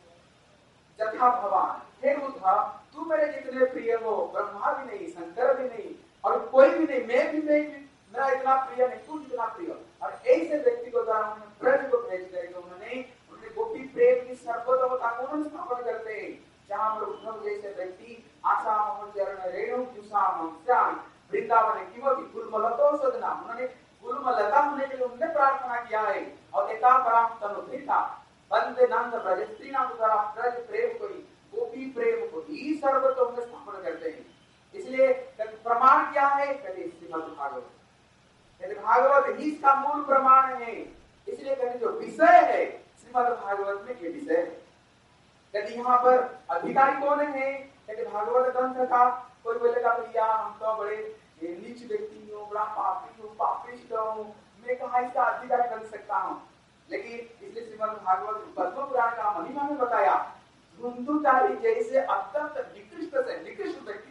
S4: जथा भवान, हे उद्धव तू मेरे जितने प्रिय हो, ब्रह्मा भी नहीं, शंकर भी नहीं, और कोई भी नहीं, मैं भी नहीं, मेरा इतना प्रिय नहीं, तू जितना प्रिय। और ऐसे व्यक्ति को द्वारा उन्होंने ब्रज को भेज करके उन्होंने उन्होंने गोपी प्रेम की सर्वोत्तमता को उन्होंने स्थापन करते हैं, जहाँ पर उद्धव जैसे व्यक्ति आशा मोहन चरण रेणु जुषा मंस्याम वृंदावन किमपि गुरुमलतो सदना, उन्होंने गुरुमलता होने के लिए उन्होंने प्रार्थना किया है, और एता पराम तनुभिता वंदे नंद ब्रज स्त्री नाम द्वारा ब्रज प्रेम को ही, गोपी प्रेम को ही सर्वतों में स्थापन करते हैं। इसलिए प्रमाण क्या है, कहते श्रीमद् भागवत, कहते भागवत ही इसका मूल प्रमाण है। इसलिए कहते जो विषय है श्रीमद् भागवत में ये विषय है। कहते यहाँ पर अधिकारी कौन है, कहते भागवत ग्रंथ का, कोई बोलेगा भैया हम तो बड़े नीच व्यक्ति हूँ, बड़ा पापी हूँ, पापिष्ट हूँ, मैं कहाँ इसका अधिकारी बन सकता हूँ। लेकिन इसलिए श्रीमद् भागवत पद्म पुराण का महिमा में बताया, धुंधुकारी जैसे अत्यंत निकृष्ट से निकृष्ट व्यक्ति,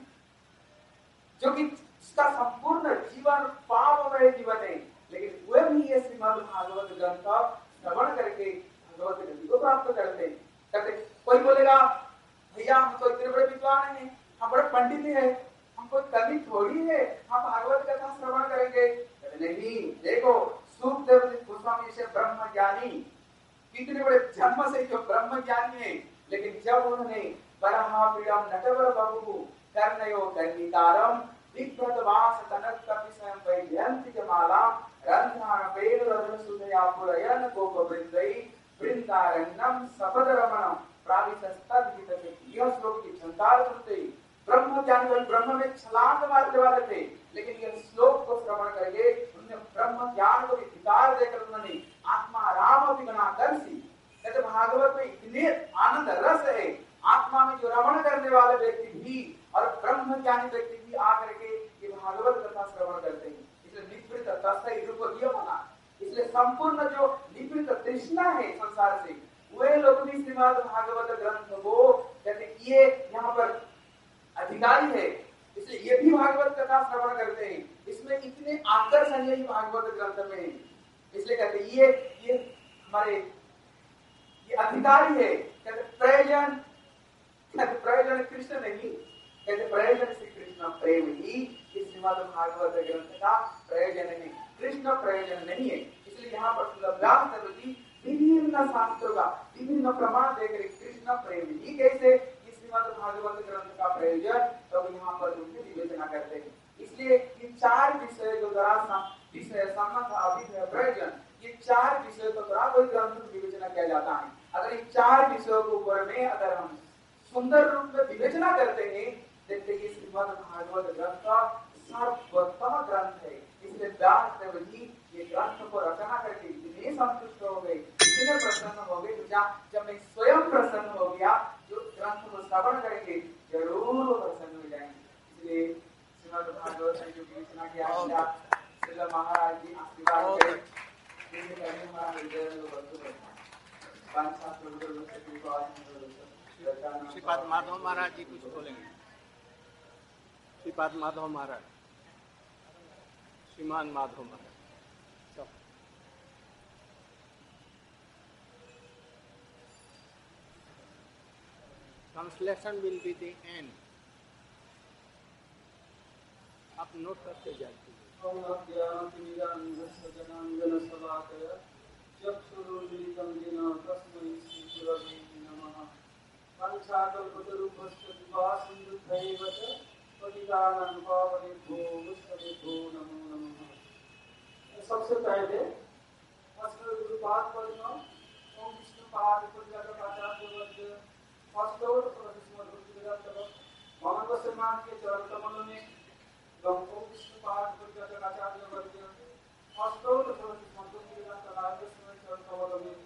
S4: जो कि इसका संपूर्ण जीवन पापमय जीवन है, लेकिन वह भी ये श्रीमद् भागवत ग्रंथ श्रवण करके भगवत गति को प्राप्त करते हैं। कहते कोई बोलेगा भैया हम तो इतने बड़े विद्वान हैं, हम बड़े पंडित हैं, हम कोई कवि थोड़ी है, हम भागवत कथा श्रवण करेंगे। नहीं, देखो सुखदेव गोस्वामी जैसे ब्रह्म ज्ञानी इतने बड़े जन्म से जो ब्रह्म ज्ञानी है, लेकिन जब उन्होंने बरहा पीड़म नटवर बाबू कर्णयो दंडिकारम विप्रतवास तनक कपि स्वयं वैजयंतिक माला रंध्रान वेद रजन सुधया पुरयन गोप वृंदई वृंदारण्यम सपद रमणम प्राविशस्तद हित। यह श्लोक की छंदार सुनते ही ब्रह्म ज्ञानी और ब्रह्म में छलांग मारने वाले थे, लेकिन यह श्लोक को श्रवण करके उन्होंने ब्रह्म ज्ञान को विकार देकर उन्होंने आत्मा राम विगुणाकर्षी, कहते भागवत में इतने आनंद रस है, आत्मा में जो रमण करने वाले व्यक्ति भी और ब्रह्म ज्ञानी व्यक्ति भी आकर के ये भागवत कथा श्रवण करते हैं। इसलिए निवृत्त तस्य रूपीय बना, इसलिए संपूर्ण जो निवृत्त तृष्णा है संसार से, वे लोग भी श्रीमद् भागवत ग्रंथ को कहते ये यहाँ पर अधिकारी है, इसलिए ये भी भागवत कथा श्रवण करते हैं। इसमें इतने आकर्षण है भागवत ग्रंथ में, इसलिए कहते ये ये हमारे ये अधिकारी है। कहते प्रयोजन, कहते प्रयोजन कृष्ण नहीं, कहते प्रयोजन श्री कृष्ण प्रेम ही इस श्रीमद् भागवत ग्रंथ का प्रयोजन है, कृष्ण प्रयोजन नहीं है। इसलिए यहाँ पर तुलसीदास जी विभिन्न शास्त्रों का विभिन्न प्रमाण देकर कृष्ण प्रेम ही कैसे श्रीमद् भागवत ग्रंथ का प्रयोजन तो यहाँ पर उनकी विवेचना करते हैं। इसलिए ये चार विषय जो द्वारा विषय संबंध अभिधेय प्रयोजन, ये चार विषय तो द्वारा कोई ग्रंथ की विवेचना किया जाता है। अगर इन चार विषयों के ऊपर में अगर हम सुंदर रूप में विवेचना करते हैं, देखते हैं श्रीमद् भागवत ग्रंथ का सर्वोत्तम ग्रंथ है। इसलिए व्यास देव जी ये ग्रंथ को रचना करके इतने संतुष्ट हो गए, इतने प्रसन्न हो गए, जब मैं स्वयं प्रसन्न हो गया जो ग्रंथ को श्रवण करके जरूर प्रसन्न हो जाएंगे। इसलिए श्रीमद् भागवत में जो विवेचना किया श्रील महाराज जी आशीर्वाद करें,
S1: श्रीपाद माधव महाराज जी कुछ बोलेंगे। श्रीपाद माधव महाराज, श्रीमान Madhav Maharaj. Translation will be the end. आप नोट करते जाइए।
S5: सबसे पहले गुरुपाद पढ़ना, ओम विष्णुपाद भगवान वसमान के चरण कमलों में ओम विष्णुपाद आचार्य वर्ग अष्टोत्तर मंत्रों के चरण कमलों में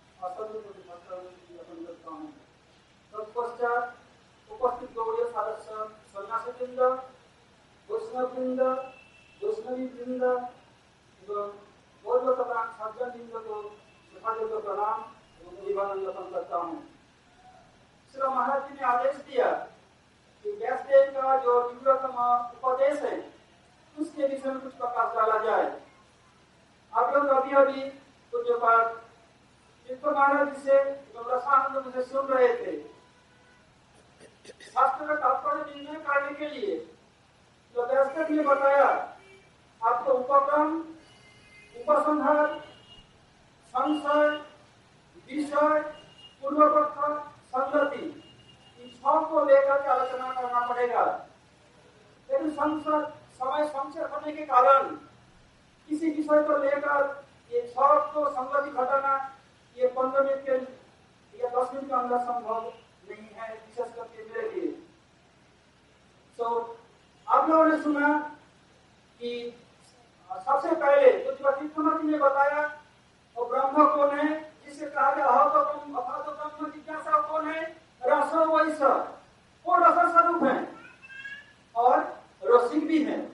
S5: करता हूँ। तत्पश्चात उपस्थित गौड़ीय सदस्य सन्यासी वृंद, वैष्णव वृंद, वैष्णवी वृंद एवं गौरव तथा सज्जन वृंद को यथायोग्य प्रणाम एवं जीवनानंद करता हूँ। श्री महाराज जी ने आदेश दिया कि व्यासदेव का जो दिव्यतम उपदेश है उसके विषय में कुछ प्रकाश डाला जाए। आप लोग अभी अभी कुछ बात महाराज जी से रसानंद मुझे सुन रहे थे। शास्त्र का तात्पर्य निर्णय करने के लिए जो व्यासदेव ने बताया, आपको उपक्रम, उपसंहार, संशय, विषय, पूर्वपक्ष, संगति, इन छह को लेकर के आलोचना करना पड़ेगा। लेकिन संसद समय संक्षेप होने के कारण किसी विषय को लेकर ये छह को संगति घटाना ये पंद्रह मिनट के या दस मिनट के अंदर संभव नहीं है, विशेष करके मेरे लिए। तो आप लोगों ने सुना कि सबसे पहले कुछ वशिष्ठ ने बताया वो ब्रह्म कौन है, जिसे कहा गया अहतो ब्रह्म अथातो ब्रह्म जिज्ञासा कौन है, रसो वैस, वो रस स्वरूप है और रसिक भी है।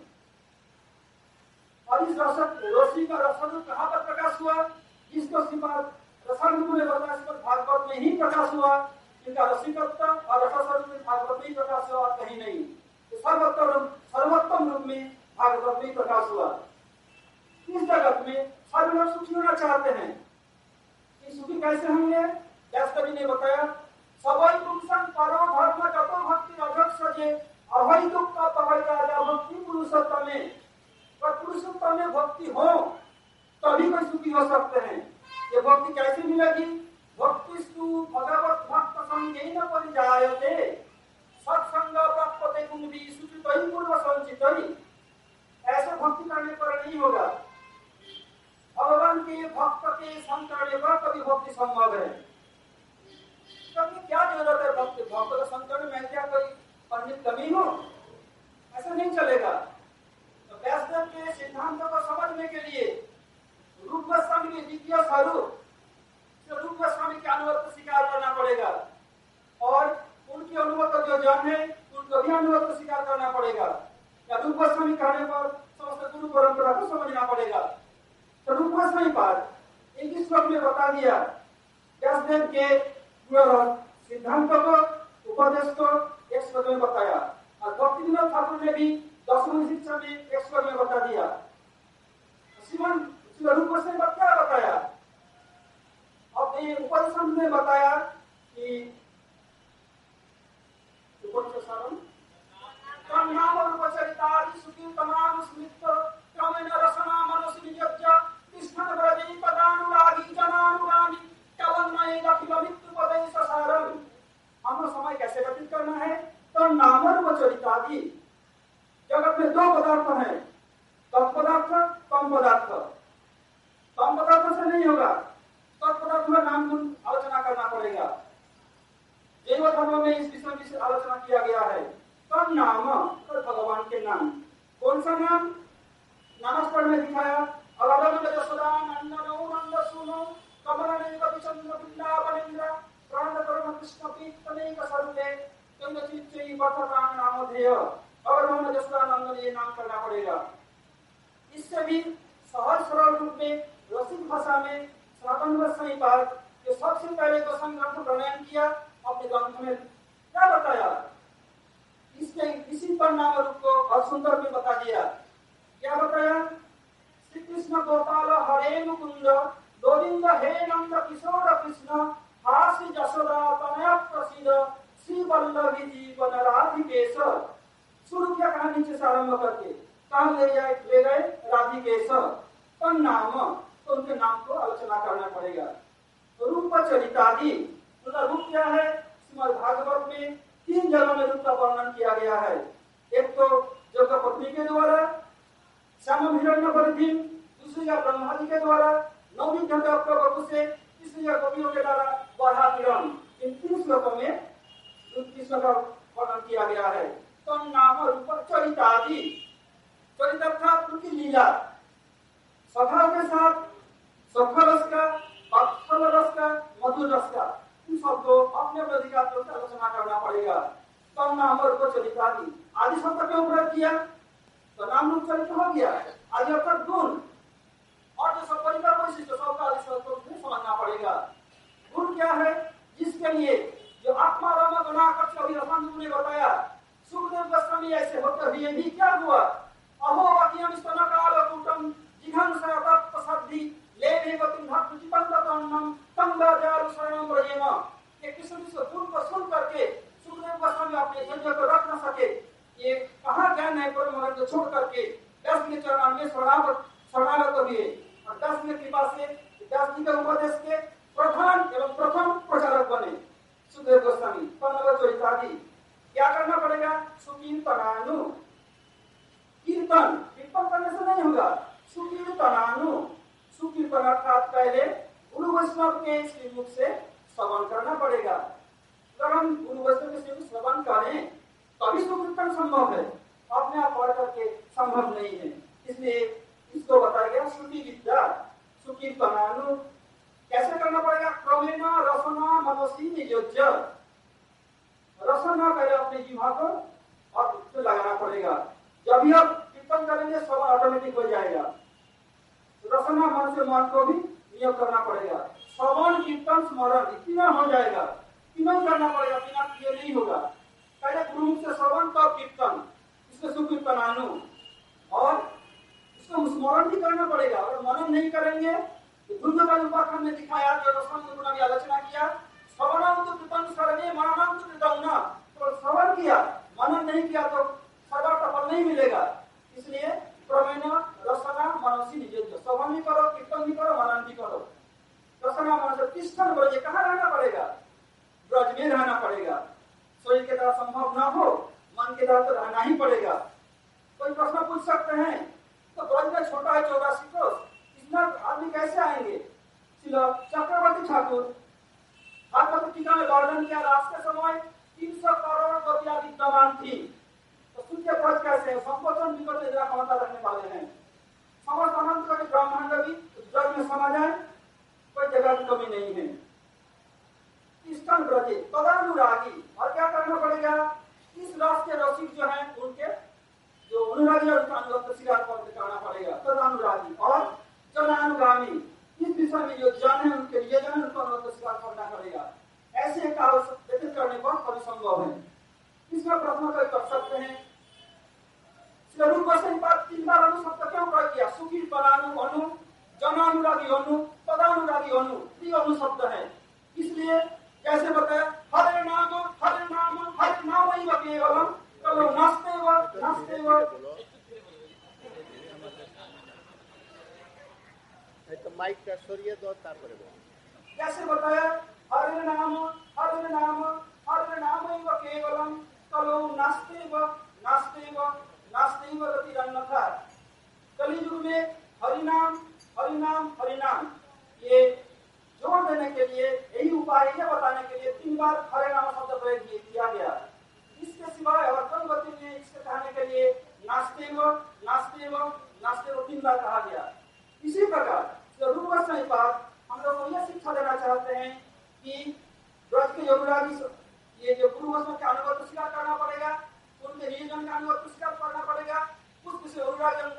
S5: और इस रस रसिक का रसरूप कहाँ पर प्रकाश हुआ, इसको श्रीमद् रसायन ने बताया श्रीमद् भागवत में ही प्रकाश हुआ। इनका रसिकत्व और रसस्वरूप में भागवत में ही प्रकाश हुआ और कहीं नहीं। सर्वोत्तम सर्वोत्तम रूप में भागवत में प्रकाश हुआ। इस जगत में सभी लोग सुखी होना चाहते हैं। कि सुखी कैसे होंगे, व्यासकवि ने बताया, सबई पुरुषं परो धर्म जतो भक्ति अजक सजे अभय दुख का तवै राजा भक्ति पुरुषोत्तम में। पर पुरुषोत्तम में भक्ति हो तभी कोई सुखी हो सकते हैं। ये भक्ति कैसे मिलेगी, भक्तिस्तु भगवत भक्त संगेन परिजायते सत्संग प्राप्ते कुंभी सुचितई पूर्व संचितई। ऐसे भक्ति करने पर नहीं होगा। भगवान के भक्त के संग करने पर कभी भक्ति संभव है। कभी क्या जरूरत है भक्त भक्त का संग करने में? क्या कोई पंडित कमी हो? ऐसा नहीं चलेगा। तो व्यासदेव के सिद्धांतों को समझने के लिए रूप गोस्वामी के द्वितीय स्वरूप रूप गोस्वामी के अनुभव को स्वीकार करना पड़ेगा और उनके अनुभव का जो जन है उनको भी अनुभव को स्वीकार करना पड़ेगा। या रूप गोस्वामी कहने पर समस्त गुरु परंपरा को समझना पड़ेगा। तो रूप गोस्वामी पाद एक श्लोक में बता दिया व्यासदेव के सिद्धांतों को उपदेश को एक श्लोक में बताया और भक्ति विनोद ठाकुर ने भी दसवीं शिक्षा में एक श्लोक में बता दिया। श्रीमान रूप गोस्वामी क्या बताया? अब ये उपदेश ने बताया कि नाम रूपचरितादि सुकीर्तनाम स्मृत क्रमेण रसना मनसि नियज्य तिष्ठन् ब्रजे पदानुरागी जनानुरागी कवन्नये अखिलमित्युपदेश सारम्। हमको समय कैसे व्यतीत करना है? तो नाम रूपचरितादि जगत में दो पदार्थ हैं, तत्पदार्थ कम पदार्थ। कम पदार्थ से नहीं होगा, तत्पदार्थ में नाम गुण आलोचना करना पड़ेगा। जैव धर्म में इस विषय की आलोचना किया गया है। तब नाम और भगवान के नाम, कौन सा नाम? नामस्पर में दिखाया अवधम यशोदा नंदनो नंद सुनो कमलनेव विचंद्र वृंदावनेन्द्र प्राण करुण कृष्ण पीतनेक स्वरूपे चंद्रचित्तई वर्तमान नामधेय। अवधम यशोदा नंदन ये नाम करना पड़ेगा। इससे भी सहज सरल रूप में रसिक भाषा में सनातन गोस्वामी पाद जो सबसे पहले गोस्वामी ग्रंथ प्रणयन किया अपने ग्रंथ में क्या बताया? इसके इसी पर नाम रूप को और सुंदर में बता दिया। क्या बताया? श्री कृष्ण गोपाल हरे मुकुंद गोविंद हे नंद किशोर कृष्ण हास्य जशोदा तनय प्रसिद्ध श्री वल्लभी जीवन राधिकेश। शुरू किया कहानी से आरंभ करके कहाँ ले जाए ले गए? राधिकेश। तो नाम तो उनके नाम को आलोचना करना पड़ेगा। रूप चरितादि उनका रूप क्या है? श्रीमद् भागवत में तीन जगह में रूप का वर्णन किया गया है। एक तो जगह पत्नी के द्वारा श्याम हिरण्यवर्धि, दूसरी या ब्रह्मा जी के द्वारा नवमी प्रभु से, तीसरी या गोपियों के द्वारा बढ़ा किरण। इन तीन श्लोकों में कृष्ण का वर्णन किया गया है। तो नाम रूप चरितादि, चरित अर्थात उनकी लीला स्वभाव के साथ सफल रस का, अक्षल रस का, मधुर रस का, इन सबको अपने अपने अधिकार से आलोचना करना पड़ेगा। तो नाम रूप चरितादि आदि शब्द क्यों प्रयोग किया? तो नाम रूप चरित्र हो गया। आदि अर्थात गुण और जो सब परिवार वैशिष्ट सबका आदि शब्द को समझना पड़ेगा। गुण क्या है? जिसके लिए जो आत्मा राम गणाकक्ष अभी रसान ने बताया सुखदेव गोस्वामी ऐसे होते हुए भी क्या हुआ? अहो वाक्यम स्तनकाल कूटम जिघन सतत सद्धि लेने गतिम भक्त चिपंततन्नम तंगाजारु शरणम ब्रजेम। ये कृष्ण जी से गुण को सुन करके सुखदेव गोस्वामी अपने धैर्य को रख न सके। ये कहाँ ज्ञान है परम भगत को छोड़ करके दस के चरण में शरणागत शरणागत हुए और दस की कृपा से दस जी के उपदेश के प्रधान एवं प्रथम प्रचारक बने सुखदेव गोस्वामी। पन्नव चरितादि क्या करना पड़ेगा? सुकीर्तनानु, कीर्तन कीर्तन करने से नहीं होगा। सुकीर्तनानु, सुकीर्तन अर्थात पहले गुरु वैष्णव के श्रीमुख से श्रवण करना पड़ेगा। अगर हम गुरु वैष्णव के श्रीमुख श्रवण करें तभी सुकीर्तन संभव है, अपने आप पढ़ करके संभव नहीं है। इसलिए इसको बताया गया श्रुति विद्या सुकीर्तनानु। कैसे करना पड़ेगा? क्रमेण रसना मनसी नियोज्य। रसना पहले अपने जीवा को और उससे लगाना पड़ेगा। जब भी आप कीर्तन करेंगे सब ऑटोमेटिक हो जाएगा। रसना मन से मन को भी नियोग करना पड़ेगा। श्रवण कीर्तन स्मरण इतना हो जाएगा, तीनों करना पड़ेगा, बिना किए नहीं होगा। पहले गुरुमुख से श्रवण तब कीर्तन, इसमें सुकीर्तनानु, और इसको स्मरण भी करना पड़ेगा। अगर मनन नहीं करेंगे तो दुर्गा का उपाख्यान में दिखाया जो रसना गुरु ने आलोचना किया श्रवणम तो कृतम शरणे मननम तो कृतम न। तो श्रवण किया मनन नहीं किया तो सदा फल नहीं मिलेगा। इसलिए क्रमेण रसना मनसी नियोज्य, श्रवण भी करो, कीर्तन भी करो, मनन भी करो। रसना मन से तिष्ठन ब्रज, कहाँ रहना पड़ेगा? ब्रज में रहना पड़ेगा। शरीर के द्वारा संभव ना हो, मन के द्वारा तो रहना ही पड़ेगा। कोई प्रश्न पूछ सकते हैं, तो ब्रज में छोटा है चौरासी कोस, इतना आदमी कैसे आएंगे? चक्रवर्ती ठाकुर भागवत टीका में वर्णन किया, रास के समय तीन सौ करोड़ रुपया विद्यमान थी, तो सूर्य ब्रज कैसे है? संकोचन विकट इंदिरा क्षमता रखने वाले हैं। समस्त अनंत का ब्रह्मांड भी ब्रज में समा जाए, कोई जगह की कमी नहीं है। तिष्ठन ब्रजे तदानुरागी, और क्या करना पड़ेगा? इस रस के रसिक जो है उनके जो अनुरागी और उनका अनुगत शिकार पर दिखाना पड़ेगा। तदानुरागी और जनानुगामी, इस विषय में जो जन है उनके लिए जन उनको अनुगत शिकार करना पड़ेगा। ऐसे कार्य व्यतीत करने पर कभी संभव है। इसमें प्रश्न कर कर सकते हैं, रूप वचन पर तीन बार अनु शब्द क्यों प्रयोग किया? सुखी परानु अनु, जनानुरागी अनु, तदानुरागी अनु, ये अनु शब्द है। इसलिए कैसे बताया? हरे नाम हरे नाम हरे नाम ही केवलम कलो नास्ते व नास्ते व,
S1: तो माइक का सूर्य दो तापर
S5: कैसे बताया? हरे नाम हरे नाम हरे नाम ही केवलम कलो नास्ते व नास्ते व नास्ते व गति अन्यथा। कलियुग में हरिनाम हरिनाम हरिनाम ये जोड़ देने के लिए, यही उपाय है बताने के लिए तीन बार हरे नाम शब्द प्रयोग किया गया। इसके सिवाय और कोई गति में इसके कहने के लिए नास्ते व नास्ते व नास्ते व तीन बार कहा गया। इसी प्रकार रूप वचन पर हम लोग को यह शिक्षा देना चाहते हैं कि ब्रज के योगरागी ये जो गुरु वचन के अनुगत स्वीकार करना पड़ेगा, उनके नियोजन का अनुगत स्वीकार करना पड़ेगा, उस विषय